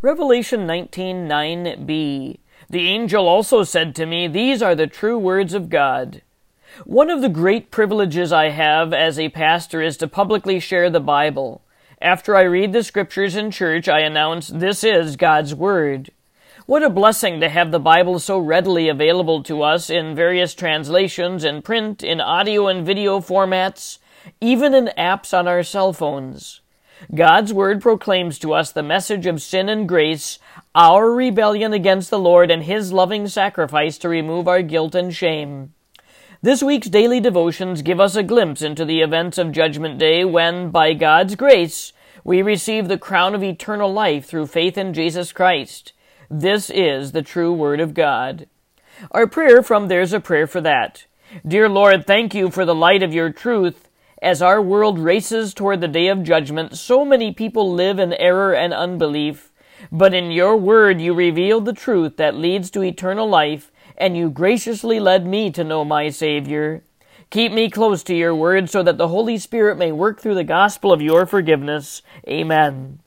Revelation 19:9b. The angel also said to me, "These are the true words of God." One of the great privileges I have as a pastor is to publicly share the Bible. After I read the scriptures in church, I announce, "This is God's Word." What a blessing to have the Bible so readily available to us in various translations, in print, in audio and video formats, even in apps on our cell phones. God's Word proclaims to us the message of sin and grace, our rebellion against the Lord, and His loving sacrifice to remove our guilt and shame. This week's daily devotions give us a glimpse into the events of Judgment Day when, by God's grace, we receive the crown of eternal life through faith in Jesus Christ. This is the true Word of God. Our prayer from There's a Prayer for That. Dear Lord, thank you for the light of your truth. As our world races toward the day of judgment, so many people live in error and unbelief. But in your word you reveal the truth that leads to eternal life, and you graciously led me to know my Savior. Keep me close to your word so that the Holy Spirit may work through the gospel of your forgiveness. Amen.